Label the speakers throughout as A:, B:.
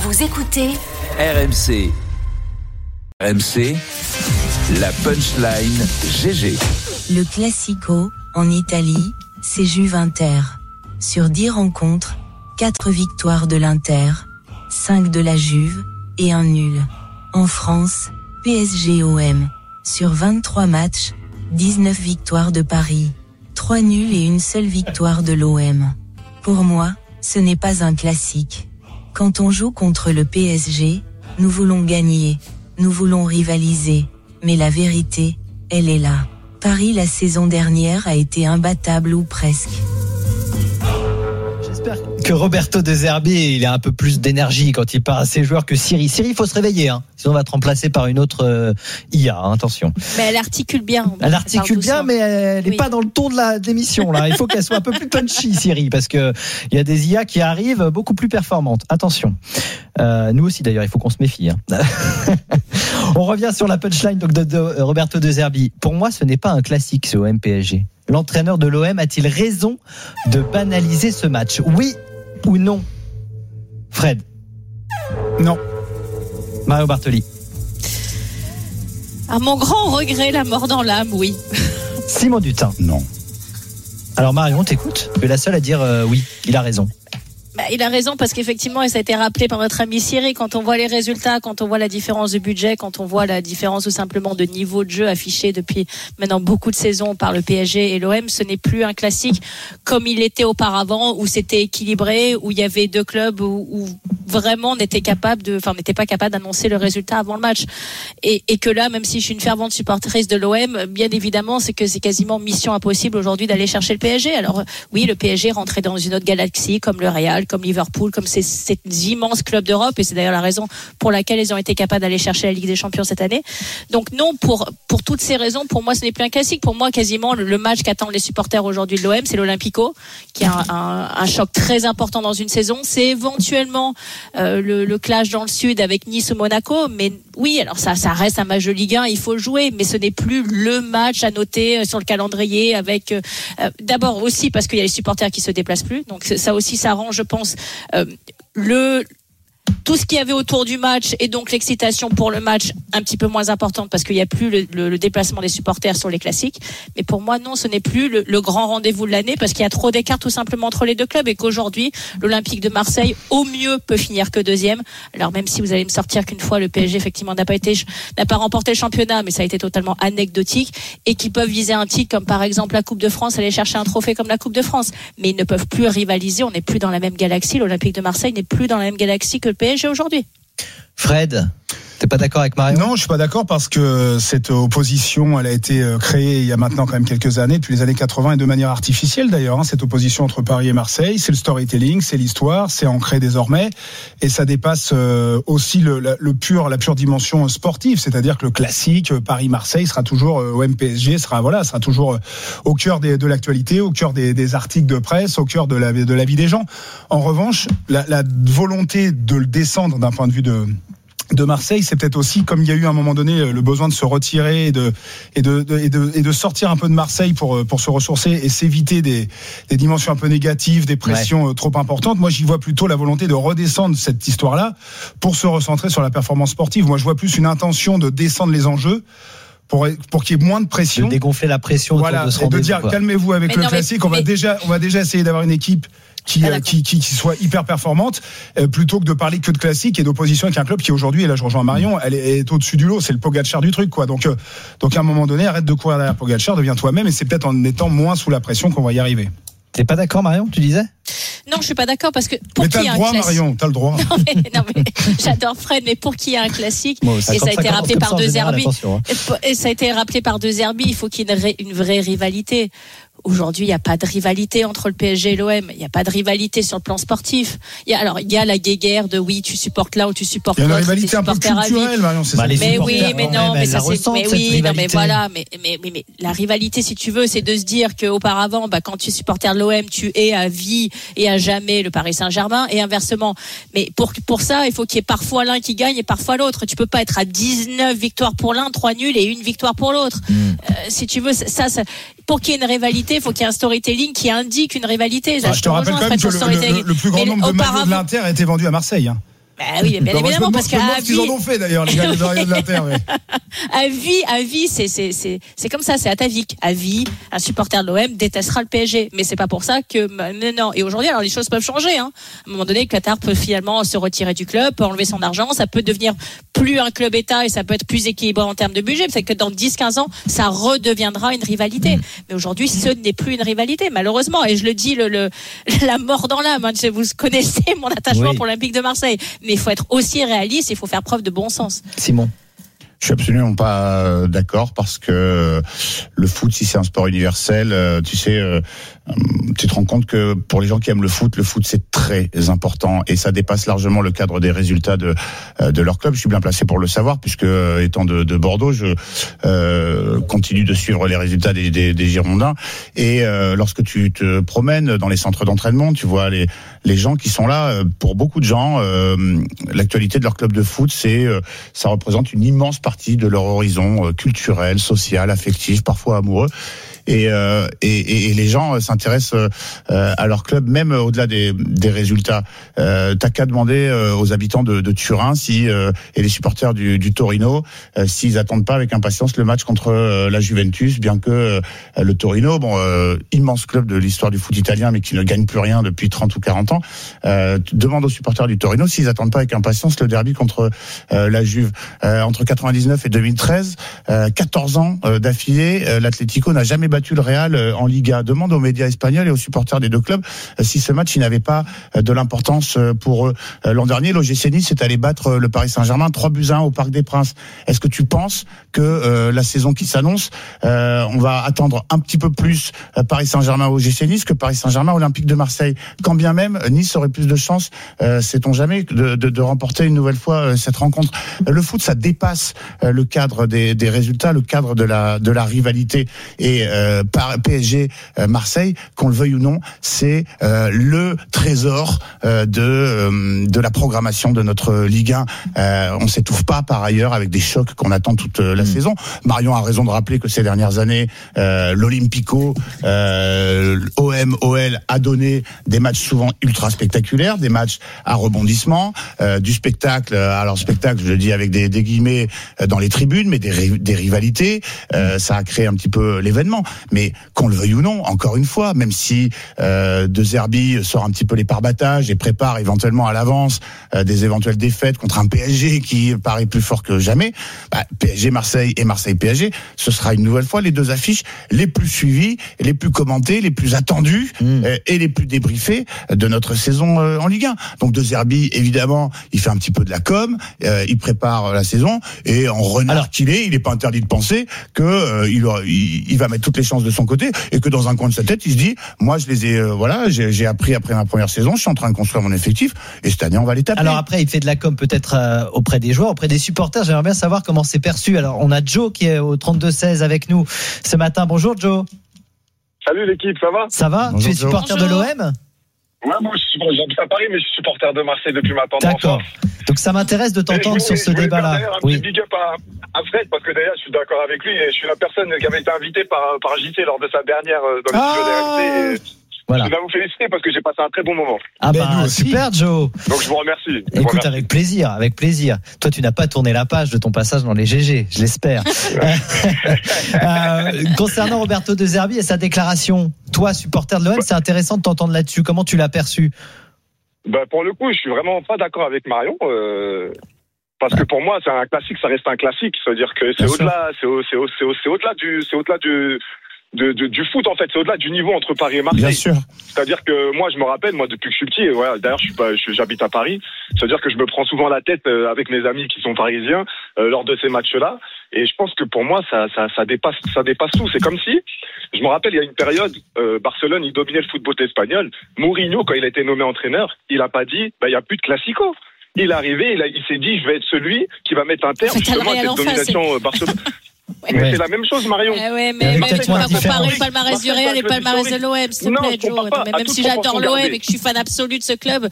A: Vous écoutez
B: RMC. RMC, la punchline GG.
C: Le Classico, en Italie, c'est Juve Inter. Sur 10 rencontres, 4 victoires de l'Inter, 5 de la Juve, et 1 nul. En France, PSG-OM. Sur 23 matchs, 19 victoires de Paris, 3 nuls et une seule victoire de l'OM. Pour moi, ce n'est pas un classique. Quand on joue contre le PSG, nous voulons gagner, nous voulons rivaliser, mais la vérité, elle est là. Paris la saison dernière a été imbattable ou presque.
D: J'espère que Roberto De Zerbi, il a un peu plus d'énergie quand il parle à ses joueurs que Siri. Siri, il faut se réveiller, sinon on va te remplacer par une autre IA, attention.
E: Mais elle articule bien.
D: Elle articule bien, mais elle n'est pas dans le ton de l'émission, là. Il faut qu'elle soit un peu plus punchy, Siri, parce que il y a des IA qui arrivent beaucoup plus performantes. Attention. Nous aussi, d'ailleurs, il faut qu'on se méfie. On revient sur la punchline donc, de Roberto De Zerbi. Pour moi, ce n'est pas un classique, ce OM PSG. L'entraîneur de l'OM a-t-il raison de banaliser ce match ? Oui ou non ? Fred ?
F: Non.
D: Mario Bartoli ?
E: À mon grand regret, la mort dans l'âme, oui.
D: Simon Dutin ?
F: Non.
D: Alors Marion, t'écoutes ? Tu es la seule à dire oui, il a raison.
E: Il a raison parce qu'effectivement, et ça a été rappelé par notre ami Siri, quand on voit les résultats, quand on voit la différence de budget, quand on voit la différence tout simplement de niveau de jeu affiché depuis maintenant beaucoup de saisons par le PSG et l'OM, ce n'est plus un classique comme il était auparavant, où c'était équilibré, où il y avait deux clubs où vraiment on n'était pas capable d'annoncer le résultat avant le match. Et que là, même si je suis une fervente supportrice de l'OM, bien évidemment, c'est que c'est quasiment mission impossible aujourd'hui d'aller chercher le PSG. Alors oui, le PSG rentrait dans une autre galaxie comme le Real, comme Liverpool, comme ces immenses clubs d'Europe, et c'est d'ailleurs la raison pour laquelle ils ont été capables d'aller chercher la Ligue des Champions cette année. Donc non, pour toutes ces raisons, pour moi ce n'est plus un classique. Pour moi, quasiment le match qu'attendent les supporters aujourd'hui de l'OM, c'est l'Olympico, qui a un choc très important dans une saison. C'est éventuellement le clash dans le sud avec Nice ou Monaco, mais oui, alors ça reste un match de Ligue 1, il faut jouer, mais ce n'est plus le match à noter sur le calendrier avec d'abord aussi parce qu'il y a les supporters qui se déplacent plus, donc ça aussi ça rend, je pense, tout ce qu'il y avait autour du match et donc l'excitation pour le match un petit peu moins importante parce qu'il n'y a plus le déplacement des supporters sur les classiques. Mais pour moi, non, ce n'est plus le grand rendez-vous de l'année parce qu'il y a trop d'écart tout simplement entre les deux clubs et qu'aujourd'hui, l'Olympique de Marseille, au mieux, peut finir que deuxième. Alors même si vous allez me sortir qu'une fois, le PSG, effectivement, n'a pas remporté le championnat, mais ça a été totalement anecdotique et qui peuvent viser un titre comme par exemple la Coupe de France, aller chercher un trophée comme la Coupe de France. Mais ils ne peuvent plus rivaliser, on n'est plus dans la même galaxie. L'Olympique de Marseille n'est plus dans la même galaxie que le PSG aujourd'hui.
D: Fred, t'es pas d'accord avec Marion ?
F: Non, je suis pas d'accord parce que cette opposition, elle a été créée il y a maintenant quand même quelques années, depuis les années 80 et de manière artificielle d'ailleurs. Cette opposition entre Paris et Marseille, c'est le storytelling, c'est l'histoire, c'est ancré désormais et ça dépasse aussi la pure dimension sportive, c'est-à-dire que le classique Paris-Marseille sera toujours OM-PSG sera toujours au cœur de l'actualité, au cœur des articles de presse, au cœur de la vie des gens. En revanche, la volonté de le descendre d'un point de vue de Marseille, c'est peut-être aussi, comme il y a eu à un moment donné le besoin de se retirer et de sortir un peu de Marseille pour se ressourcer et s'éviter des dimensions un peu négatives, des pressions trop importantes. Moi, j'y vois plutôt la volonté de redescendre cette histoire-là pour se recentrer sur la performance sportive. Moi, je vois plus une intention de descendre les enjeux pour qu'il y ait moins de pression.
D: De dégonfler la pression.
F: Voilà,
D: de ce
F: et de dire calmez-vous avec le classique. On va déjà essayer d'avoir une équipe qui soit hyper performante plutôt que de parler que de classique et d'opposition avec un club qui aujourd'hui, et là je rejoins Marion, elle est au-dessus du lot, c'est le Pogacar du truc quoi. Donc à un moment donné, arrête de courir derrière Pogacar, deviens toi-même et c'est peut-être en étant moins sous la pression qu'on va y arriver.
D: T'es pas d'accord Marion, tu disais ?
E: Non, je suis pas d'accord parce que
F: mais t'as le droit, Marion, t'as le droit.
E: Non mais j'adore Fred, mais pour qu'il y ait un classique, et ça a été rappelé par De Zerbi, et ça a été rappelé par De Zerbi, il faut qu'il y ait une vraie rivalité. Aujourd'hui, il n'y a pas de rivalité entre le PSG et l'OM. Il n'y a pas de rivalité sur le plan sportif. Il y a la guéguerre de oui, tu supportes là ou tu supportes l'autre.
F: Il y a une rivalité un peu culturelle, Marion, c'est ça.
E: Mais oui, mais non, mais ça c'est, mais oui, non, mais voilà, mais la rivalité, si tu veux, c'est de se dire qu'auparavant, quand tu es supporter de l'OM, tu es à vie et à jamais le Paris Saint-Germain et inversement. Mais pour ça, il faut qu'il y ait parfois l'un qui gagne et parfois l'autre. Tu peux pas être à 19 victoires pour l'un, 3 nuls et 1 victoire pour l'autre. Si tu veux, ça, pour qu'il y ait une rivalité, il faut qu'il y ait un storytelling qui indique une rivalité.
F: Je te rappelle quand même que le plus grand nombre de maillots de l'Inter a été vendu à Marseille.
E: Bah oui, bien évidemment, parce qu'à vie,
F: ils en ont fait d'ailleurs, les gars de l'Inter. Mais...
E: à vie, c'est comme ça, c'est atavique. À vie, un supporter de l'OM détestera le PSG, mais c'est pas pour ça que non. Et aujourd'hui, alors les choses peuvent changer. Hein. À un moment donné, Qatar peut finalement se retirer du club, peut enlever son argent, ça peut devenir plus un club État et ça peut être plus équilibré en termes de budget. C'est que dans 10-15 ans, ça redeviendra une rivalité. Mais aujourd'hui, ce n'est plus une rivalité, malheureusement. Et je le dis, la mort dans l'âme. Hein. Vous connaissez mon attachement pour l'Olympique de Marseille. Mais il faut être aussi réaliste, il faut faire preuve de bon sens.
D: Simon.
A: Je suis absolument pas d'accord parce que le foot, si c'est un sport universel, tu te rends compte que pour les gens qui aiment le foot c'est très important et ça dépasse largement le cadre des résultats de leur club. Je suis bien placé pour le savoir puisque étant de Bordeaux, je continue de suivre les résultats des Girondins et lorsque tu te promènes dans les centres d'entraînement, tu vois les gens qui sont là. Pour beaucoup de gens, l'actualité de leur club de foot, ça représente une immense partie de leur horizon culturel, social, affectif, parfois amoureux. Et les gens s'intéressent à leur club même au-delà des résultats. T'as qu'à demander aux habitants de Turin et les supporters du Torino s'ils attendent pas avec impatience le match contre la Juventus, bien que le Torino, immense club de l'histoire du foot italien mais qui ne gagne plus rien depuis 30 ou 40 ans, demande aux supporters du Torino s'ils attendent pas avec impatience le derby contre la Juve. Entre 99 et 2013, 14 ans d'affilée, l'Atlético n'a jamais battu le Real en Liga. Demande aux médias espagnols et aux supporters des deux clubs si ce match n'avait pas de l'importance pour eux. L'an dernier, l'OGC Nice est allé battre le Paris Saint-Germain 3-1 au Parc des Princes. Est-ce que tu penses que la saison qui s'annonce, on va attendre un petit peu plus Paris Saint-Germain OGC Nice que Paris Saint-Germain Olympique de Marseille? Quand bien même Nice aurait plus de chances, sait-on jamais, de remporter une nouvelle fois cette rencontre. Le foot, ça dépasse le cadre des résultats, le cadre de la rivalité. Et par PSG Marseille, qu'on le veuille ou non, c'est le trésor de la programmation de notre Ligue 1. On s'étouffe pas par ailleurs avec des chocs qu'on attend toute la saison. Marion a raison de rappeler que ces dernières années, l'Olympico, OM, OL a donné des matchs souvent ultra spectaculaires, des matchs à rebondissement, du spectacle. Alors spectacle, je le dis avec des guillemets dans les tribunes, mais des rivalités. Ça a créé un petit peu l'événement. Mais qu'on le veuille ou non, encore une fois, même si De Zerbi sort un petit peu les pare-batages et prépare éventuellement à l'avance des éventuelles défaites contre un PSG qui paraît plus fort que jamais, PSG Marseille et Marseille PSG, ce sera une nouvelle fois les deux affiches les plus suivies, les plus commentées, les plus attendues et les plus débriefées de notre saison en Ligue 1. Donc De Zerbi, évidemment, il fait un petit peu de la com, il prépare la saison et en renard qu'il est, il n'est pas interdit de penser que il va mettre toutes les chances de son côté et que dans un coin de sa tête, il se dit, moi je les ai, j'ai appris après ma première saison, je suis en train de construire mon effectif et cette année on va les taper.
D: Alors après, il fait de la com peut-être auprès des joueurs, auprès des supporters. J'aimerais bien savoir comment c'est perçu. Alors on a Joe qui est au 32-16 avec nous ce matin. Bonjour Joe.
G: Salut l'équipe, ça va?
D: Ça va?
A: Bonjour,
D: tu es supporter de l'OM?
G: Ouais, moi j'habite à Paris, mais je suis supporter de Marseille depuis ma tendre enfance.
D: D'accord. Donc ça m'intéresse de t'entendre sur ce débat-là.
G: Un petit big up à Fred, parce que d'ailleurs je suis d'accord avec lui, et je suis la personne qui avait été invitée par JC lors de sa dernière dans les studios d'RMC. Voilà. Je vais vous féliciter parce que j'ai passé un très bon moment.
D: Ah bah super Joe.
G: Donc je vous remercie.
D: Écoute, avec plaisir, avec plaisir. Toi tu n'as pas tourné la page de ton passage dans les GG, je l'espère. Concernant Roberto De Zerbi et sa déclaration, toi supporter de l'OM, c'est intéressant de t'entendre là-dessus. Comment tu l'as perçu?
G: Pour le coup, je suis vraiment pas d'accord avec Marion. Parce que pour moi, c'est un classique, ça reste un classique. C'est-à-dire que c'est au-delà du foot, en fait, c'est au-delà du niveau entre Paris et Marseille.
A: Bien sûr.
G: C'est-à-dire que moi, je me rappelle, depuis que je suis petit, et voilà, d'ailleurs, j'habite à Paris, c'est-à-dire que je me prends souvent la tête avec mes amis qui sont parisiens lors de ces matchs-là, et je pense que pour moi, ça dépasse tout. C'est comme si, je me rappelle, il y a une période, Barcelone, il dominait le football espagnol. Mourinho, quand il a été nommé entraîneur, il a pas dit, il y a plus de classico. Il est arrivé, il s'est dit, je vais être celui qui va mettre un terme justement à cette domination Barcelone. Mais c'est la même chose, Marion.
E: Ouais, mais
D: peut-être
E: tu peux
D: moins
E: pas comparer
D: différent.
E: le palmarès du Real et le palmarès de l'OM, s'il te plaît, Joe. Mais même si j'adore l'OM et que je suis fan absolu de ce club,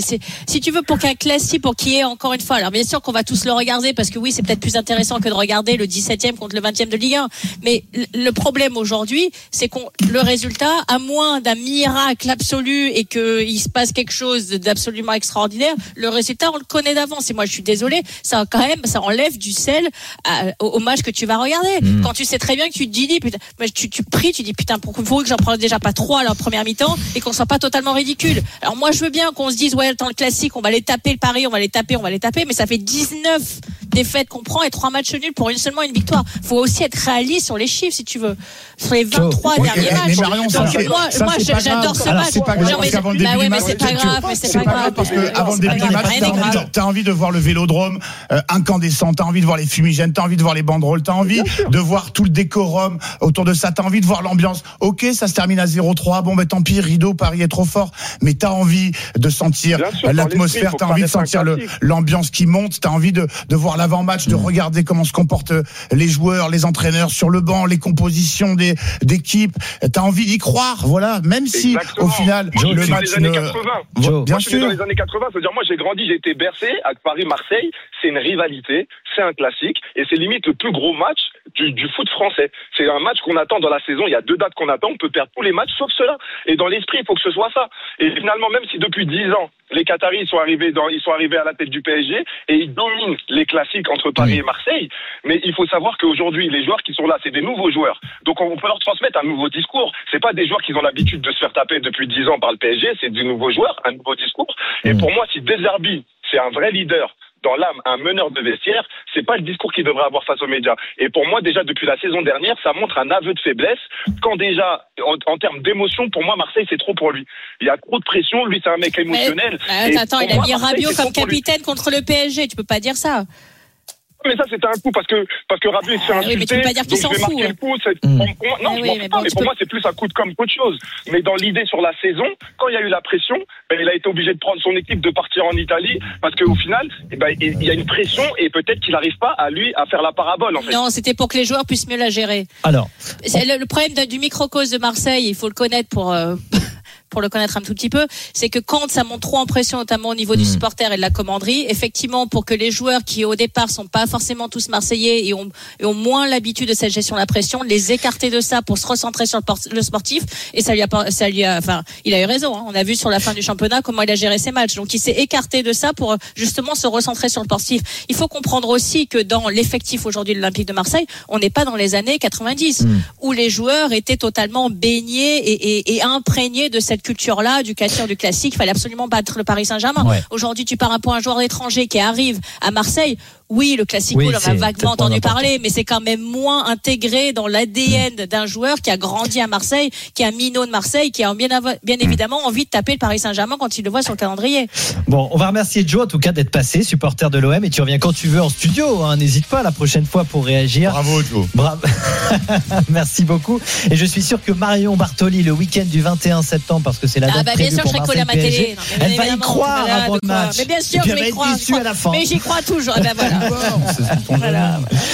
E: si tu veux, pour qu'un classique, pour qu'il y ait encore une fois, alors bien sûr qu'on va tous le regarder parce que oui, c'est peut-être plus intéressant que de regarder le 17e contre le 20e de Ligue 1. Mais le problème aujourd'hui, c'est le résultat, à moins d'un miracle absolu et qu'il se passe quelque chose d'absolument extraordinaire, le résultat, on le connaît d'avance. Et moi, je suis désolée, ça enlève du sel au match que tu vas regarder. Quand tu sais très bien que tu te dis, putain, tu pries, tu dis, putain, pourquoi que j'en prends déjà pas 3 à la première mi-temps et qu'on soit pas totalement ridicule. Alors moi, je veux bien qu'on se dise, ouais, dans le classique, on va les taper le Paris, on va les taper, mais ça fait 19 défaites qu'on prend et 3 matchs nuls pour seulement une victoire. Faut aussi être réaliste sur les chiffres, si tu veux. Sur les 23 derniers matchs.
A: Mais Marion,
E: moi, j'adore ce match.
A: C'est pas grave, parce qu'avant le début du match,
E: c'est pas grave,
A: parce qu'avant le début du match, t'as envie de voir le vélodrome incandescent, t'as envie de voir les fumigènes, t'as envie de voir les banderoles, t'as envie de voir tout le décorum autour de ça, t'as envie de voir l'ambiance. Ok, ça se termine à 0-3, bon, tant pis, rideau, Paris est trop fort, mais t'as envie de sentir l'atmosphère, t'as envie de sentir l'ambiance qui monte, t'as envie de voir l'avant-match, de regarder comment se comportent les joueurs, les entraîneurs sur le banc, les compositions d'équipes, t'as envie d'y croire, voilà, même si au final le match
G: des années 80.
A: Bien
G: moi, je suis dans
A: sûr.
G: les années 80, c'est-à-dire moi j'ai grandi, j'ai été bercé à Paris-Marseille, c'est une rivalité, c'est un classique et c'est limite le plus gros match du foot français. C'est un match qu'on attend dans la saison, il y a 2 dates qu'on attend, on peut perdre tous les matchs sauf ceux-là. Et dans l'esprit, il faut que ce soit ça. Et finalement, même si depuis 10 ans, les Qataris ils sont arrivés à la tête du PSG et ils dominent les classiques entre Paris et Marseille, mais il faut savoir qu'aujourd'hui, les joueurs qui sont là, c'est des nouveaux joueurs. Donc on peut leur transmettre un nouveau discours. C'est pas des joueurs qui ont l'habitude de se faire taper depuis 10 ans par le PSG, c'est des nouveaux joueurs, un nouveau discours. Et pour moi, si De Zerbi, c'est un vrai leader dans l'âme, un meneur de vestiaire, c'est pas le discours qu'il devrait avoir face aux médias. Et pour moi, déjà, depuis la saison dernière, ça montre un aveu de faiblesse, quand déjà, en termes d'émotion, pour moi, Marseille, c'est trop pour lui. Il y a trop de pression, lui, c'est un mec émotionnel.
E: Attends, il a mis Rabiot comme capitaine contre le PSG, tu peux pas dire ça.
G: Mais ça, c'était un coup parce que Rabiot il se fait insulter.
E: Oui, mais tu peux pas dire qu'il s'en fout.
G: Non, je m'en fous pas, mais pour moi, c'est plus un coup de com' qu'autre chose. Mais dans l'idée sur la saison, quand il y a eu la pression, il a été obligé de prendre son équipe, de partir en Italie, parce qu'au final, il y a une pression et peut-être qu'il n'arrive pas à faire la parabole, en fait.
E: Non, c'était pour que les joueurs puissent mieux la gérer.
D: Alors.
E: C'est le problème du microcosme de Marseille, il faut le connaître pour le connaître un tout petit peu, c'est que quand ça monte trop en pression, notamment au niveau du supporter et de la commanderie, effectivement, pour que les joueurs qui au départ sont pas forcément tous marseillais et ont moins l'habitude de cette gestion de la pression, les écarter de ça pour se recentrer sur le sportif, et il a eu raison, hein. On a vu sur la fin du championnat comment il a géré ses matchs. Donc il s'est écarté de ça pour justement se recentrer sur le sportif. Il faut comprendre aussi que dans l'effectif aujourd'hui de l'Olympique de Marseille, on n'est pas dans les années 90 où les joueurs étaient totalement baignés et imprégnés de cette culture-là, du classique, il fallait absolument battre le Paris Saint-Germain. Ouais. Aujourd'hui, tu pars un joueur étranger qui arrive à Marseille. Oui, le classico, on a vaguement entendu parler, mais c'est quand même moins intégré dans l'ADN d'un joueur qui a grandi à Marseille, qui est un minot de Marseille, qui a bien évidemment envie de taper le Paris Saint-Germain quand il le voit sur le calendrier.
D: Bon, on va remercier Joe en tout cas d'être passé, supporter de l'OM, et tu reviens quand tu veux en studio, hein. N'hésite pas la prochaine fois pour réagir.
A: Bravo Joe.
D: Bravo. Merci beaucoup. Et je suis sûr que Marion Bartoli, le week-end du 21 septembre, parce que c'est la date prévue pour Marseille PSG, elle va y croire avant le match.
E: Mais bien sûr, je vais y croire.
D: À la fin.
E: Mais j'y crois toujours. Ben voilà.
A: Voilà.